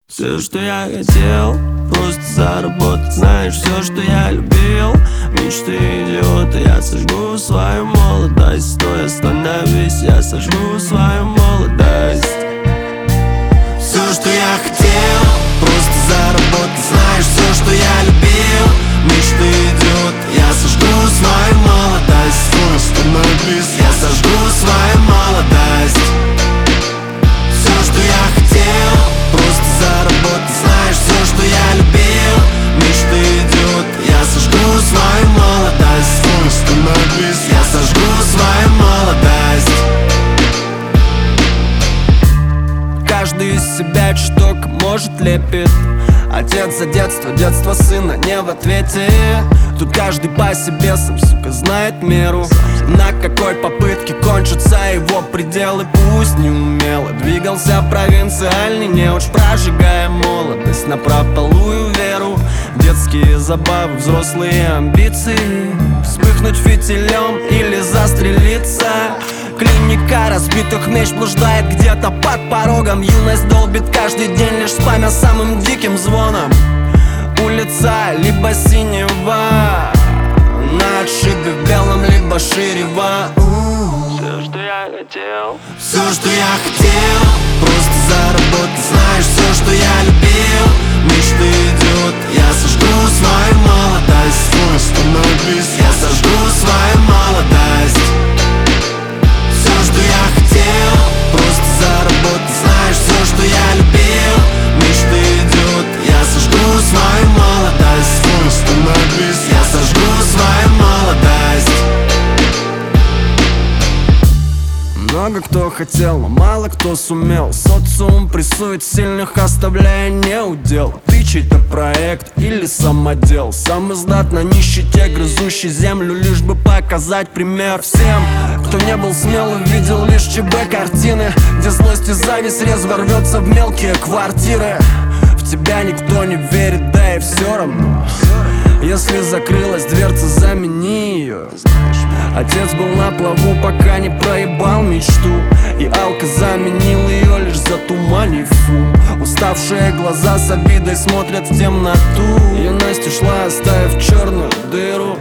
Все, что я хотел, просто заработать. Знаешь, все, что я любил, мечты идиота. Я сожгу свою молодость. Стой, остановись, я сожгу свою молодость. Все, что я хотел, просто заработать. Знаешь, все, что я любил, мечты идиота. Я сожгу свою молодость. Стой, остановись, я сожгу свою молодость. Все, что я хотел, просто заработать. Знаешь, все, что я любил, мечты идиот. Я сожгу свою молодость. Стой, остановись, я сожгу свою молодость. Каждый из себя чуток, может, лепит. Отец за детство, детство сына не в ответе. Тут каждый по себе сам, сука, знает меру. На какой попытке кончатся его пределы. Пусть неумело двигался провинциальный неуч, прожигая молодость на прополую веру. Детские забавы, взрослые амбиции. Вспыхнуть фитилем или застрелиться. Клиника разбитых меч блуждает где-то под порогом. Юность долбит каждый день, лишь спамя самым диким звоном. Улица либо синева, на отшибе в белом, либо ширева. Все, что я хотел, все, что я хотел, просто заработать. Знаешь, все, что я любил, мечты идиот. Я сожгу свою молодость. Стой, остановись, я сожгу свою молодость. Все, что я хотел, просто заработать. Знаешь, все, что я любил, мечты идиот. Я сожгу свою молодость. Стой, остановись, я сожгу свою молодость. Много кто хотел, но мало кто сумел. Социум прессует сильных, оставляя неудел. Ты чей-то проект или самодел. Сам издат на нищете, грызущий землю, лишь бы показать пример всем, кто не был смелым, видел лишь ЧБ картины, где злость и зависть резво рвется в мелкие квартиры. В тебя никто не верит, да и все равно. Если закрылась дверца, замени ее. Отец был на плаву, пока не проебал мечту. И алка заменил ее, лишь затуманив фу. Уставшие глаза с обидой смотрят в темноту. Юность ушла, оставив черную дыру.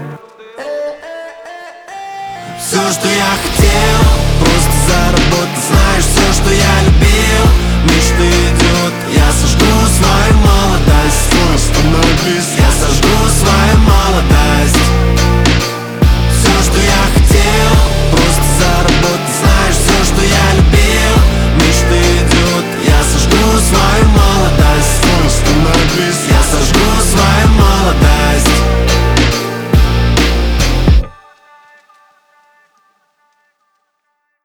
Все, что я хотел, просто заработать. Знаешь, все, что я любил, мечты идиот. Я сожгу